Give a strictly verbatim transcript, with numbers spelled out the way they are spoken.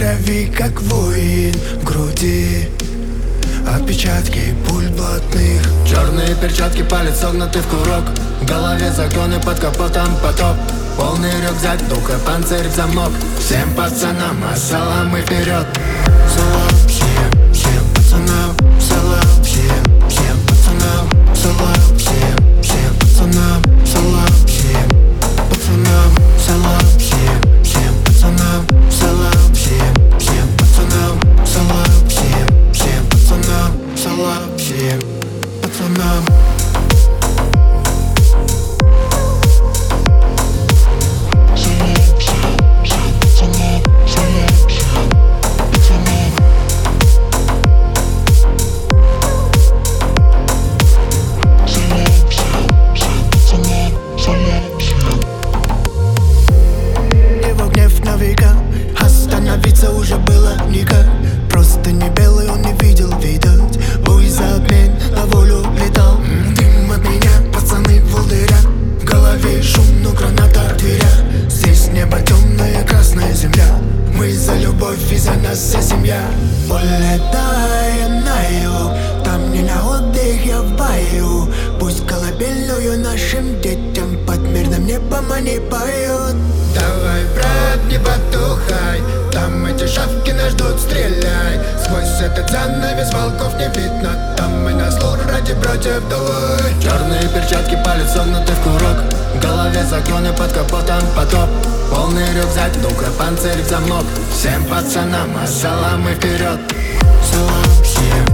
крови, как воин в груди. Отпечатки пуль блатных. Черные перчатки, палец согнутый в курок. В голове законы, под капотом потоп. Полный рюкзак, духа, панцирь в замок. Всем пацанам ассалам и вперед. Салам всем, всем пацанам. Салам всем, всем пацанам. Салам всем, всем пацанам. Салам всем пацанам. Салам всем, всем пацанам. Салам всем, всем пацанам. Салам всем, всем пацанам. Салам всем пацанам. Остановиться уже было никак. Просто не белый, он не видел, видать. Бой за обмен, на волю летал. Дым от меня, пацаны в волдырях. В голове шум, но граната в дверях. Здесь небо темная, красная земля. Мы за любовь и за нас вся семья. Улетая на юг, там не на отдых, я в бою. Пусть колыбельную нашим детям под мирным небом они поют. Давай, брат, не потухай, там эти шавки нас ждут, стреляй. Сквозь этот занавес волков не видно, там мы на слух ради братьев давай. Черные перчатки, палец согнутый в курок. В голове законы, под капотом потоп. Полный рюкзак, духа, панцирь в замок. Всем пацанам ассалам и вперед. Салам всем.